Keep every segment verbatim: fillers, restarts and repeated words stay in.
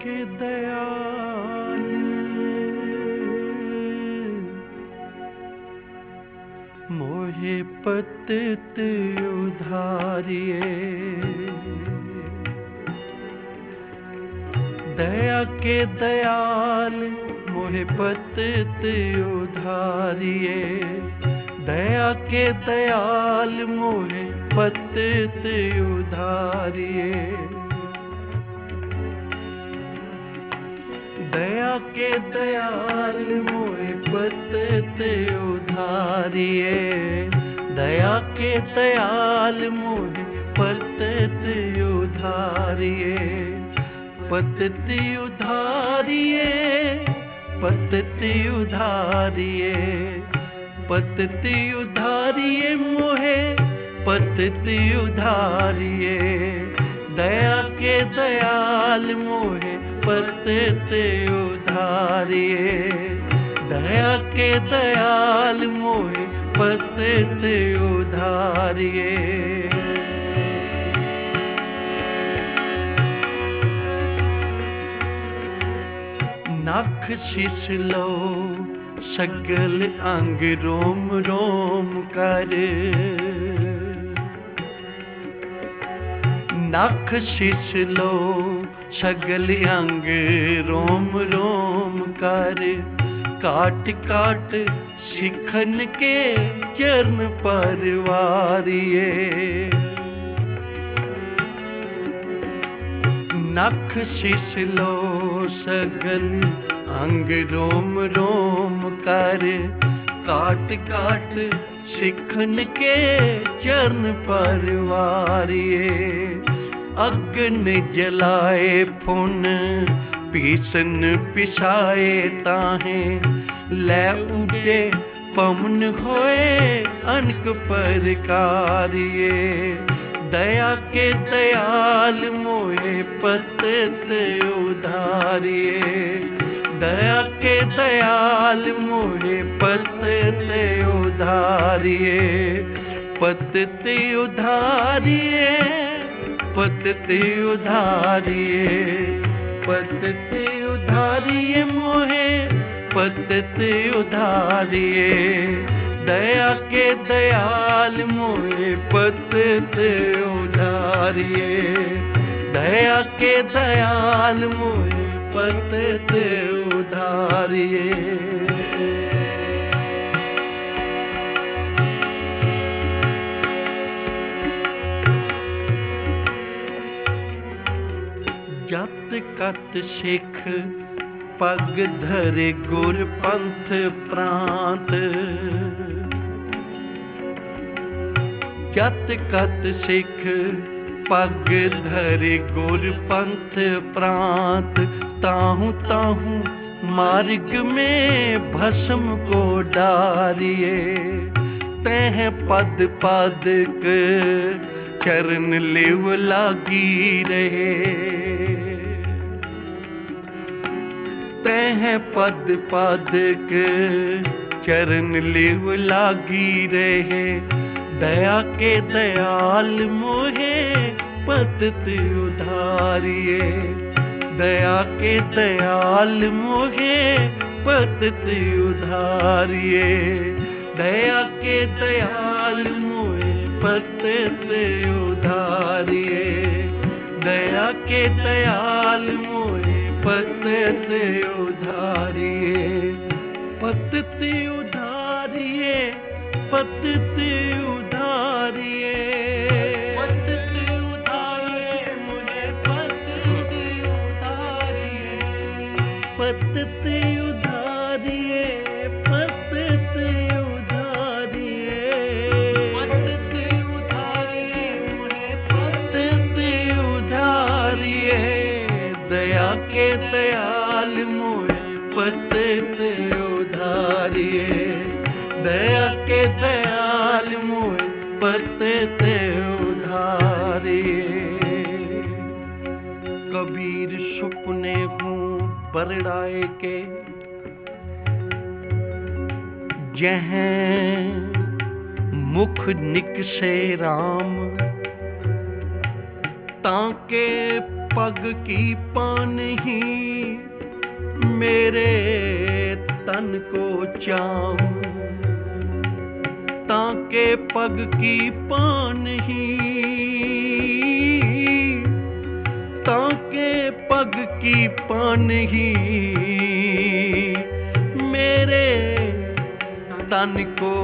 के दयाल मोहे पतित उधारिये। दया के दयाल मोहे पतित उधारिये। दया के दयाल मोहे पतित उधारिये। दया के दयाल मोहे पतित उधारिये। दया के दयाल मोहे पतित उधारिये। पतित उधारिये, पतित उधारिये, पतित उधारिये मोहे पतित उधारिये। दया के दयाल मोहे पतित उधारिये। दया के दयाल मोहे पतित उधारिये। नख शीस लो सगल अंग रोम रोम कर। नख शीस लो सगल अंग रोम रोम कर। काट काट शिखन के चरण परवारिये। नख शीस लो सगल अंग रोम रोम कर। काट काट शिखन के चरण परवारिये। अग्न जलाए फुन पीसन पिसाए ताहे। लै उडे पवन होए अनक परकारिये। दया के दयाल मोहे पतित उधारिये। दया के दयाल मोहे पतित उधारिये। पतित उधारिये, पतित उधारिये, पतित उधारिये मोहे पतित उधारिये। दया के दयाल मोहे पतित उधारिये। दया के दयाल मोहे पतित उधारिये। जत कत सिख पग धरे गुर पंथ प्रांत। जत कत सिख पग धरे गुर पंथ प्रांत। ताहू ताहू मार्ग में भस्म को डारिये। तह पद पादक चरण लिव लागी रहे। तह पद पादक चरण लिव लागी रहे। दया के दयाल मोहे पतित उधारिये। दया के दयाल मोहे पतित उधारिये। दया के दयाल मोहे पतित उधारिये। दया के दयाल मोहे पतित उधारिये। पतित उधारिये, पतित उधारिये, पतित उधारिये मुझे पतित उधारिये। पतित उधारिये, पतित उधारिये, पतित उधारिये मुझे पतित उधारिये। दया के दयाल मोहे पतित उधारिये। दया के दयाल मोहे पतित उधारिये। कबीर सुपने हूँ बरड़ाए के। जह मुख निकसे राम ताके पग की पान ही मेरे तन को चाऊं, ताके पग की पान ही, ताके पग की पान ही मेरे तन को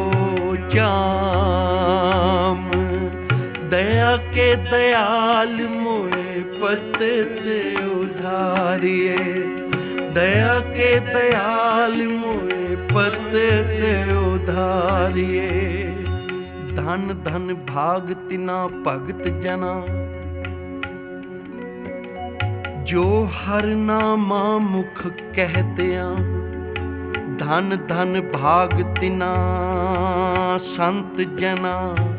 जाम। दया के दयाल मोए पतित उधारिये, दया के दयाल मोए पतित उधारिये। धन धन भाग तिना भगत जना, जो हर नामा मुख कहतिया। धन धन भाग तिना संत जना,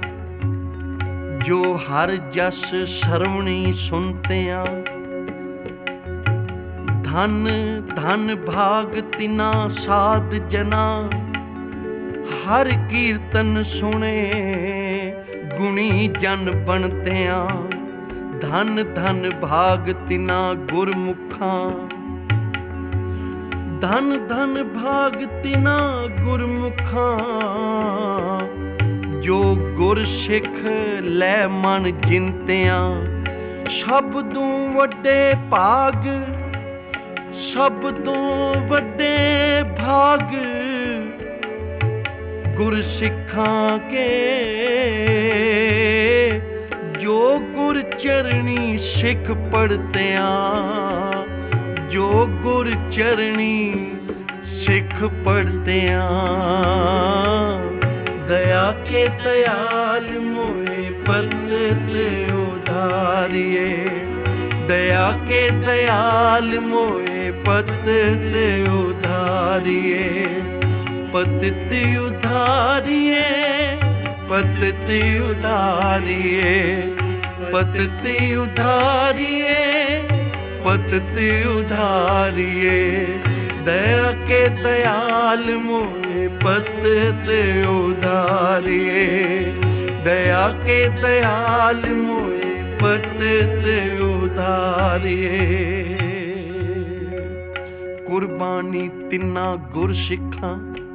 जो हर जस सरवणी सुनतिया। धन धन भाग तिना साध जना, हर कीर्तन सुने गुणी जन बनतिया। धन धन भाग तिना गुरमुखा, धन धन भाग तिना गुरमुखा। जो गुर सिख लै मन जिनतिया। सब तों वड्डे भाग, सब तों वड्डे भाग गुर सिखां के। जो गुर चरणी सिख पढ़तिया, जो गुर चरणी सिख पढ़तिया। दया के दयाल मोए पतित उधारिये, दया के दयाल मोए पतित उधारिये। पतित उधारिये, पतित उधारिये, पतित उधारिये, पतित उधारिये। दया के दयाल मोए पतित उधारिये, दया के दयाल मोए पतित उधारिये। कुर्बानी तिन्ना गुर सिखां,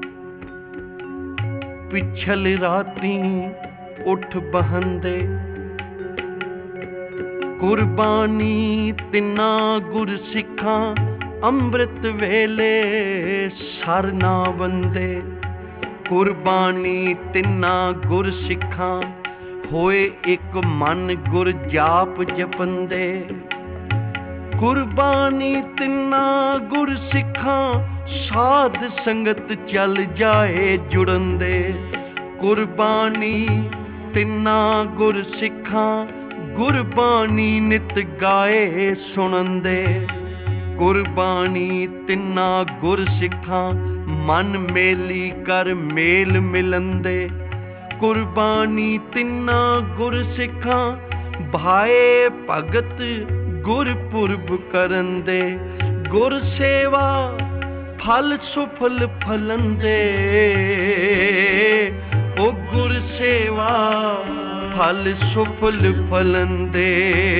पिछल राती उठ बहंदे। कुर्बानी तिन्ना गुर सिखां, अमृत वेले सर ना वंदे। कुर्बानी तिन्ना गुर सिखां, होए एक मन गुर जाप जपंदे। कुर्बानी तिन्ना गुर सिखां, साध संगत चल जाए जुड़ंदे। कुर्बानी तिन्ना गुर सिखां, गुरबानी नित गाए सुनंदे। कुर्बानी तिन्ना गुर सिखां, मन मेली कर मेल मिलंदे। कुर्बानी तिन्ना गुर सिखां, भाए भगत गुरपुरब करंदे। गुर सेवा फल सुफल फलंदे, ओ गुर सेवा फल सुफल फलंदे।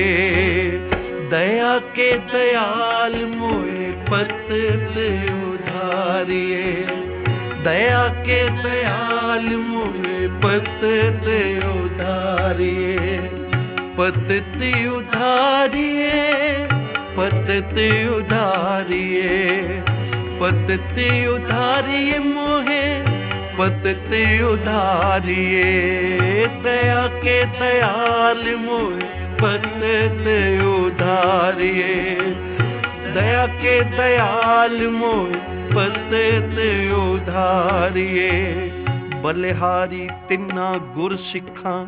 दया के दयाल मोए पतित उधारिये, दया के दयाल मोए पतित उधारिये। पतित उधारिये, पतित उधारिये, पतित उधारिये मोहे पतित उधारिये। दया के दयाल मोहे पतित उधारिये, दया के दयाल मोहे पतित उधारिये। बलिहारी तिन्ना गुर सिखां,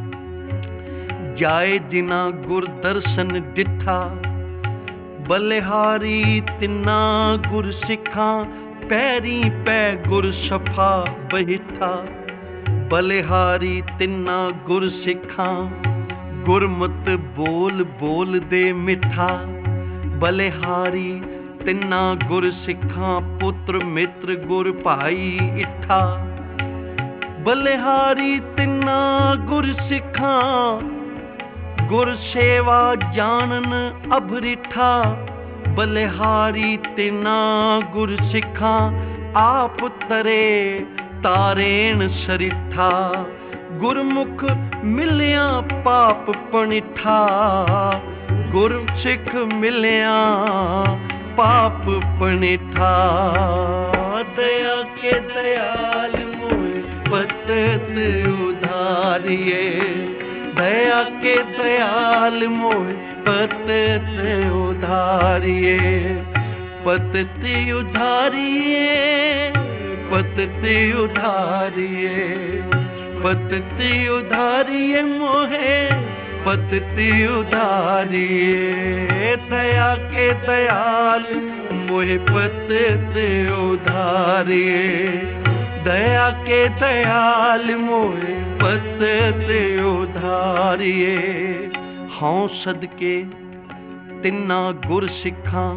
जाए जिना गुर दर्शन दिठा। बलिहारी तिन्ना गुर सिखां, पैरी पै गुर सफा बहिठा। बलिहारी तिन्ना गुर सिखां, गुरमत बोल बोल दे मिठा। बलिहारी तिन्ना गुर सिखां, पुत्र मित्र गुर भाई इठा। बलिहारी तिन्ना गुर सिखां, गुर सेवा जानन अभरिठा, बलिहारी तिना गुर सिखा, आप तरे तारेण सरिठा। गुरमुख मिलिया पाप पनिठा, गुर सिख मिलिया पाप पनिठा। दया के दयाल मोहि पतत उधारिये, दया के दयाल मोहि पतत उधारिये। पतत उधारिये, पतत उधारिये, पतत उधारिये मोहे पतत उधारिये। दया के दयाल मोहे पतत उधारिये, दया के दयाल मोहे पतत उधारिये। हौं सदके तिन्ना गुर सिखां,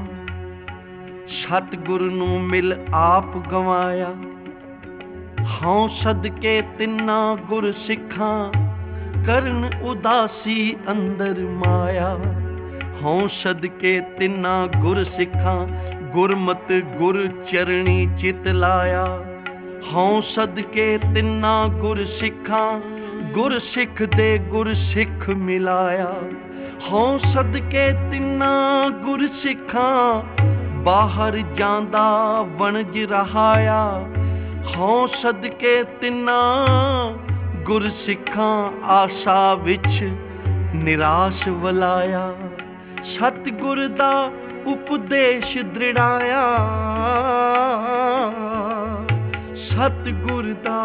सतगुर नूं मिल आप गवाया। हौं सदके तिन्ना गुर सिखां, करन उदासी अंदर माया। हौं सदके तिन्ना गुर सिखां, गुरमत गुर चरणी चित लाया। हौं सदके तिन्ना गुर सिखां, गुर सिख दे गुर सिख मिलाया। हौं सदके तिन्ना गुर सिखां, बाहर जांदा वणज रहाया। हौं सदके तिन्ना गुर सिखां, आशा विच निराश वलाया। सतगुर दा उपदेश दृढ़ाया, सतगुर दा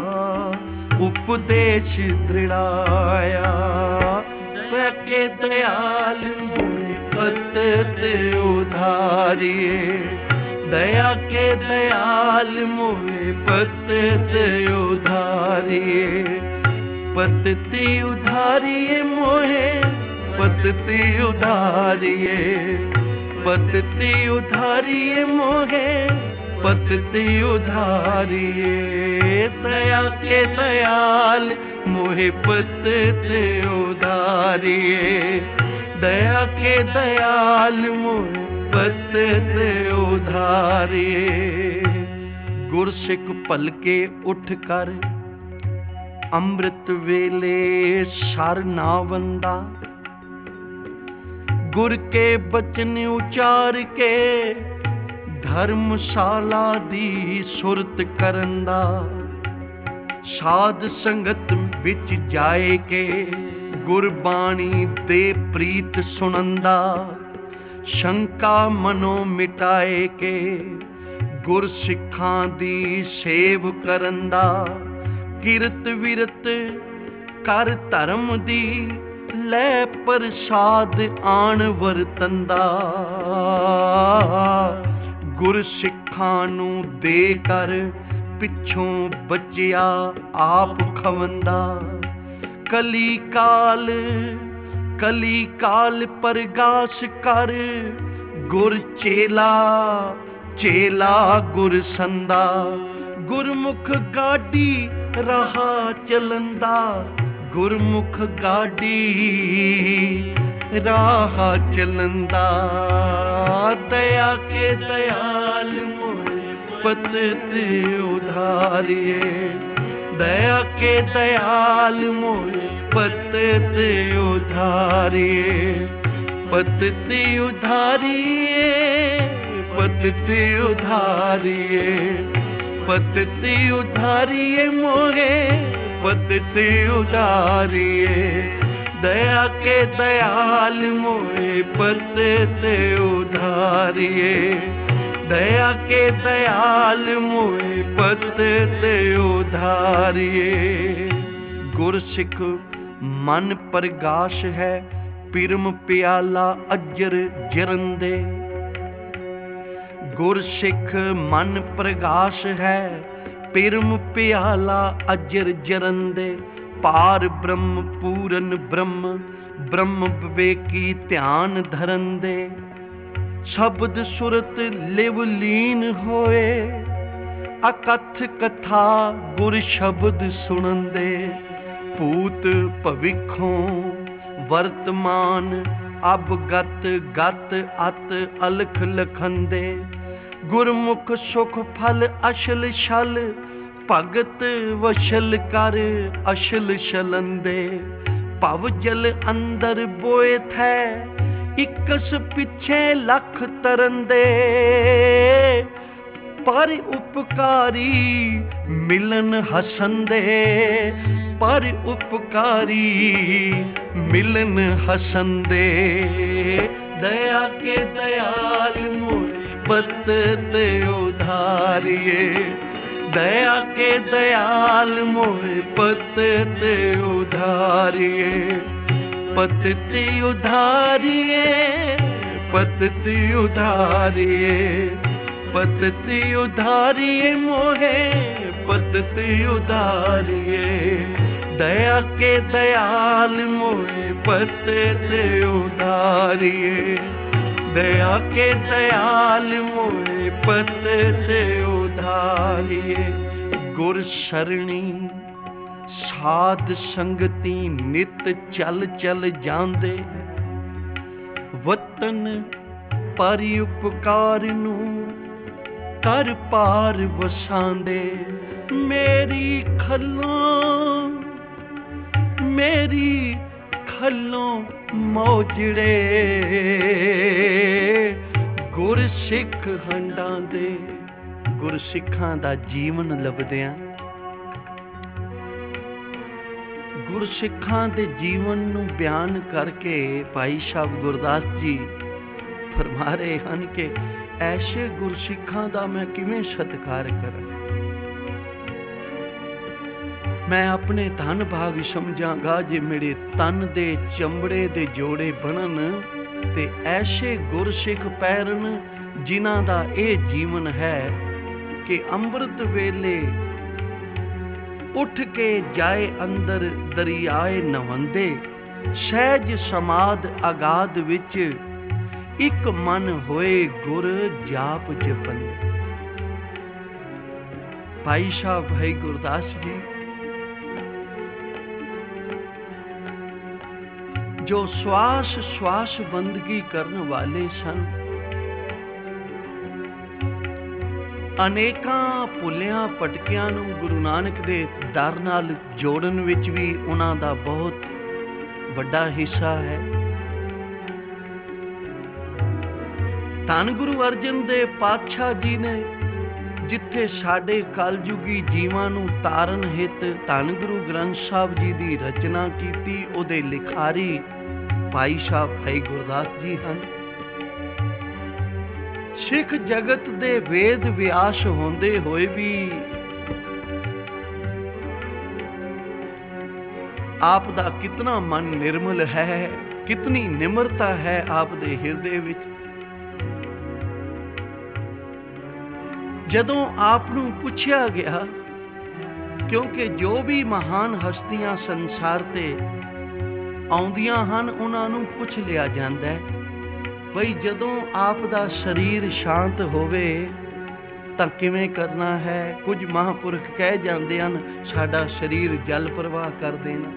उपदेश दृढ़ाया। दया के दयाल मोहि पतत उधारिये, दया के दयाल मोहि पतत उधारिये। पतत उधारिये मोहे पतत उधारिये, पतत उधारिये मोहे पतत उधारिये। दया के दयाल मोहे पतत उधारिये, दया के दयाल मोहे पतत उधारिये। गुरसिख भलके उठ कर, अमृत वेले सर ना वंदा। गुर के बचन उचार के, धर्मशाला दी सुरत करंदा। साध संगत विच जाए के, गुरबाणी दे प्रीत सुनंदा। शंका मनो मिटाए के, गुर सिखां दी सेव करंदा। किरत विरत कर धर्म दी, लै प्रसाद आण वरतंदा। गुर सिखां नूं दे कर, पिछों बचिया आप खवंदा। कली काल कली काल परगास कर, गुर चेला चेला गुर संदा। गुरमुख गाडी रहा चलंदा, गुरमुख गाडी राह चलंदा। दया के दयाल मोहि पतत उधारिये, दया के दयाल मोहि पतत उधारिये। पतत उधारिये, पतत उधारिये, पतत उधारिये मोहे पतत उधारिये। दया के दयाल मोहे पतत उधारिये, दया के दयाल मोहे पतत उधारिये। गुरसिख मन प्रगाश है, पिरम प्याला अजर जरंदे। गुरसिख मन प्रगाश है, पिरम प्याला अजर जरंदे। पार ब्रह्म पूरन ब्रह्म, ब्रह्म विवेकी ध्यान धरंदे। शब्द सुरत लिव लीन होए, अकथ कथा गुर शब्द सुनंदे। भूत भविखों वर्तमान अब गत गत अत अलख लखंदे। गुरमुख सुख फल अशल छल भगत वशल कर अशल छलंदे। भव जल अंदर बोए थे इकस पिछे लख तरंदे। पर उपकारी मिलन हसंदे। पर उपकारी मिलन हसंदे। दया के दयाल मोरे पत ते उधारिये। दया के दयाल मोरे पत ते उधारिये। पत ते उधारिये। पत ते उधारिये। पत ते उधारिये मोहे पत ते उधारिये। दया के दयाल मोहे पत ते उधारिये। दया के दयाल मोहे पत ते उधारिये। गुर सरणी साध संगति नित चल चल जांदे। वतन परि उपकार नू कर पार वसांदे। मेरी खलों मेरी खलों मौजड़े गुर सिख हंडां दे। गुर सिखां दा जीवन लभदियां गुर सिखां दे जीवन नूं बयान करके भाई साहब गुरदास जी फरमा रहे हन कि ऐसे गुरसिखां दा मैं किवें सत्कार करां। मैं अपने धन भाग समझांगा जे मेरे तन दे चमड़े दे जोड़े बनन ते ऐसे गुरसिख पैरन जिन्हां दा ਇਹ जीवन है कि ਅੰਮ੍ਰਿਤ ਵੇਲੇ उठ के जाए अंदर दरियाए नवंदे। सहज समाद अगाध विच एक मन होए गुर जाप जपंदे। भाई साहब भाई गुरदास जी जो श्वास श्वास बंदगी करने वाले सन, अनेकां भुलियां पटकियां नूं गुरु नानक दे दर नाल जोड़न विच भी उन्हां दा बहुत वड्डा हिस्सा है। धन गुरु अर्जन दे पातशाह जी ने जिथे साडे कलयुगी जीवां नूं तारन हित धन गुरु ग्रंथ साहब जी दी रचना कीती, उहदे लिखारी भाई साहब भाई गुरदास जी हन। सिख जगत दे वेद व्यास होंदे होए भी आप दा कितना मन निर्मल है, कितनी निम्रता है आप दे हिरदे विच। जदों आप नूं पुछया गया, क्योंकि जो भी महान हस्तियां संसार ते आउंदियां हन उन्हां नूं पुछ लिया जांदा है बई जदों आप दा शरीर शांत होवे तां किवें करना है। कुछ महापुरख कह जांदे हन साडा शरीर जल प्रवाह कर देना,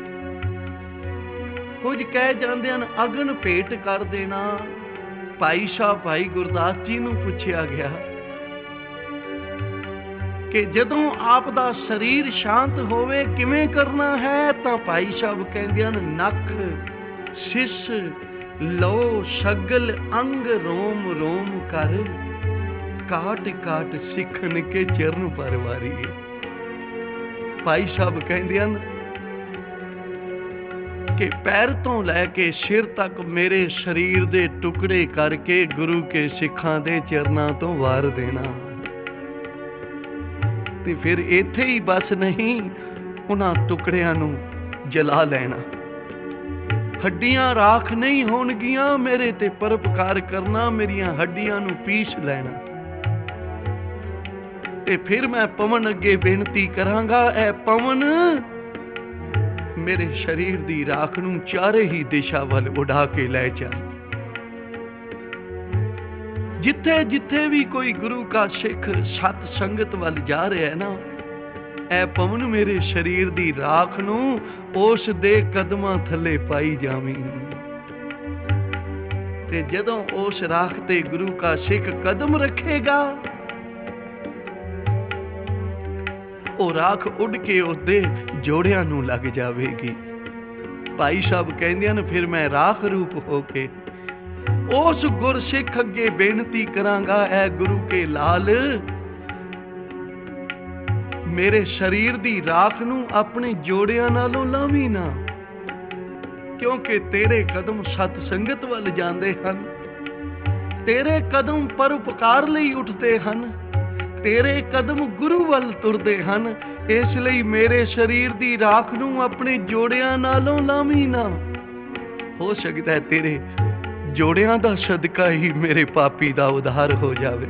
कुछ कह जांदे हन अगन भेट कर देना। भाई साहब भाई गुरदास जी नूं पुछया गया कि जदों आप दा शरीर शांत होवे किवें करना है, तां भाई साहब कहंदे हन नख सिस लो सगल अंग रोम रोम कर काट काट सिखन के चरण पर वारीए। भाई साहब कहंदे हन कि पैर तो लैके सिर तक मेरे शरीर दे टुकड़े करके गुरु के सिखां दे चरनां तो वार देना। ते फिर इत्थे ही बस नहीं, उन्हां टुकड़ियां नूं जला लेना। हड्डियां राख नहीं होणगियां, मेरे ते परोपकार करना, मेरियां हड्डियां नूं पीस लेना। ते फिर मैं पवन अगे बेनती करांगा, ऐ पवन मेरे शरीर दी राख नूं चारे ही दिशा वल उड़ा के लै चल। जिथे जिथे भी कोई गुरु का सिख सत संगत वल जा रहा है ना, ਐ ਪਵਨ ਮੇਰੇ ਸਰੀਰ ਦੀ ਰਾਖ ਨੂੰ ਉਸ ਦੇ ਕਦਮਾਂ ਥੱਲੇ ਪਾਈ ਜਾਵੀਂ। ਤੇ ਜਦੋਂ ਉਸ ਰਾਖ ਤੇ ਗੁਰੂ ਕਾ ਸਿੱਖ ਕਦਮ ਰੱਖੇਗਾ, ਉਹ ਰਾਖ ਉੱਡ ਕੇ ਉਹਦੇ ਜੋੜਿਆਂ ਨੂੰ ਲੱਗ ਜਾਵੇਗੀ। ਭਾਈ ਸਾਹਿਬ ਕਹਿੰਦੇ ਹਨ, ਫਿਰ ਮੈਂ ਰਾਖ ਰੂਪ ਹੋ ਕੇ ਉਸ ਗੁਰਸਿੱਖ ਅੱਗੇ ਬੇਨਤੀ ਕਰਾਂਗਾ, ਐ ਗੁਰੂ ਕੇ ਲਾਲ, ਮੇਰੇ ਸਰੀਰ ਦੀ ਰਾਖ ਨੂੰ ਆਪਣੇ ਜੋੜਿਆਂ ਨਾਲੋਂ ਲਾਵੀਂ ਨਾ, ਕਿਉਂਕਿ ਤੇਰੇ ਕਦਮ ਸਤ ਸੰਗਤ ਵੱਲ ਜਾਂਦੇ ਹਨ, ਤੇਰੇ ਕਦਮ ਪਰਉਪਕਾਰ ਲਈ ਉੱਠਦੇ ਹਨ, ਤੇਰੇ ਕਦਮ ਗੁਰੂ ਵੱਲ ਤੁਰਦੇ ਹਨ। ਇਸ ਲਈ ਮੇਰੇ ਸਰੀਰ ਦੀ ਰਾਖ ਨੂੰ ਆਪਣੇ ਜੋੜਿਆਂ ਨਾਲੋਂ ਲਾਵੀਂ ਨਾ। ਹੋ ਸਕਦਾ ਹੈ ਤੇਰੇ ਜੋੜਿਆਂ ਦਾ ਸਦਕਾ ਹੀ ਮੇਰੇ ਪਾਪੀ ਦਾ ਉਧਾਰ ਹੋ ਜਾਵੇ।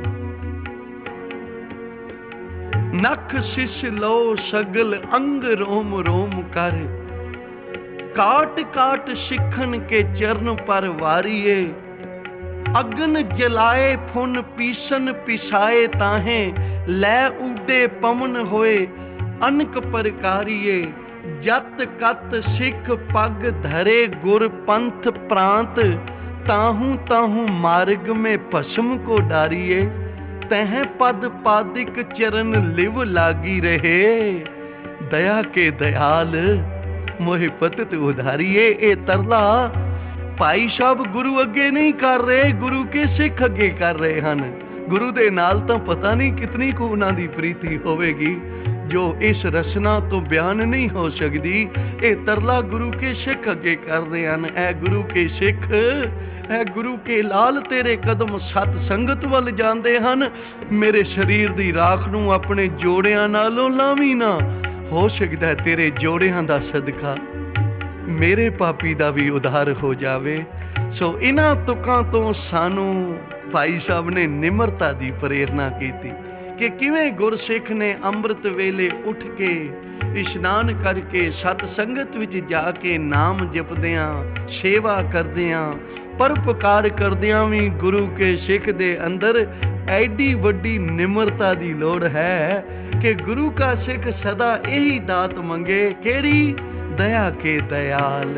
ਨਖ ਸਿਸ ਲੋ ਸਗਲ ਅੰਗ ਰੋਮ ਰੋਮ ਕਰ, ਕਾਟ ਕਾਟ ਸਿੱਖਣ ਕੇ ਚਰਨ ਪਰ ਵਾਰੀਏ, ਅਗਨ ਜਲਾਏ ਫੁਨ ਪੀਸਨ ਪਿਸਾਏ ਤਾਹੇ, ਲੈ ਉਡੇ ਪਵਨ ਹੋਏ ਅਨਕ ਪ੍ਰਕਾਰੀਏ, ਜਤ ਕਤ ਸਿੱਖ ਪਗ ਧਰੇ ਗੁਰ ਪੰਥ ਪ੍ਰਾਂਤ, ਤਾਹੂ ਤਾਹੂ ਮਾਰਗ में ਭਸਮ को डारिए, तह पद पादिक चरण लिव लागी रहे, दया के दयाल मोहि पतित उधारिए। ए तरला ਭਾਈ ਸਾਹਿਬ ਗੁਰੂ ਅੱਗੇ ਨਹੀਂ ਕਰ ਰਹੇ, ਗੁਰੂ ਕੇ ਸਿੱਖ ਅੱਗੇ ਕਰ ਰਹੇ ਹਨ। ਗੁਰੂ ਦੇ ਨਾਲ ਤਾਂ ਪਤਾ ਨਹੀਂ ਕਿਤਨੀ ਕੁ ਉਹਨਾਂ ਦੀ ਪ੍ਰੀਤੀ ਹੋਵੇਗੀ, ਜੋ ਇਸ ਰਸਨਾ ਤੋਂ ਬਿਆਨ ਨਹੀਂ ਹੋ ਸਕਦੀ। ਇਹ ਤਰਲਾ ਗੁਰੂ ਕੇ ਸਿੱਖ ਅੱਗੇ ਕਰਦੇ ਹਨ। ਐ ਗੁਰੂ ਕੇ ਸਿੱਖ, ਐ ਗੁਰੂ ਕੇ ਲਾਲ, ਤੇਰੇ ਕਦਮ ਸਤ ਸੰਗਤ ਵੱਲ ਜਾਂਦੇ ਹਨ, ਮੇਰੇ ਸਰੀਰ ਦੀ ਰਾਖ ਨੂੰ ਆਪਣੇ ਜੋੜਿਆਂ ਨਾਲੋਂ ਲਾਵੀਂ ਨਾ। ਹੋ ਸਕਦਾ ਤੇਰੇ ਜੋੜਿਆਂ ਦਾ ਸਦਕਾ ਮੇਰੇ ਪਾਪੀ ਦਾ ਵੀ ਉਧਾਰ ਹੋ ਜਾਵੇ। ਸੋ ਇਹਨਾਂ ਤੁਕਾਂ ਤੋਂ ਸਾਨੂੰ ਭਾਈ ਸਾਹਿਬ ਨੇ ਨਿਮਰਤਾ ਦੀ ਪ੍ਰੇਰਨਾ ਕੀਤੀ ਕਿ ਕਿਵੇਂ ਗੁਰਸਿੱਖ ਨੇ ਅੰਮ੍ਰਿਤ ਵੇਲੇ ਉੱਠ ਕੇ ਇਸ਼ਨਾਨ ਕਰਕੇ ਸਤ ਸੰਗਤ ਵਿੱਚ ਜਾ ਕੇ ਨਾਮ ਜਪਦਿਆਂ, ਸੇਵਾ ਕਰਦਿਆਂ, ਪਰਉਪਕਾਰ ਕਰਦਿਆਂ ਵੀ ਗੁਰੂ ਕੇ ਸਿੱਖ ਦੇ ਅੰਦਰ ਐਡੀ ਵੱਡੀ ਨਿਮਰਤਾ ਦੀ ਲੋੜ ਹੈ ਕਿ ਗੁਰੂ ਕਾ ਸਿੱਖ ਸਦਾ ਇਹੀ ਦਾਤ ਮੰਗੇ। ਕਿਹੜੀ? दया के दयाल,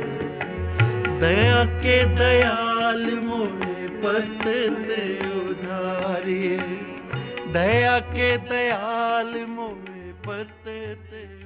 दया के दयाल मोहे पतित उधारिए, दया के दयाल मोहे पतित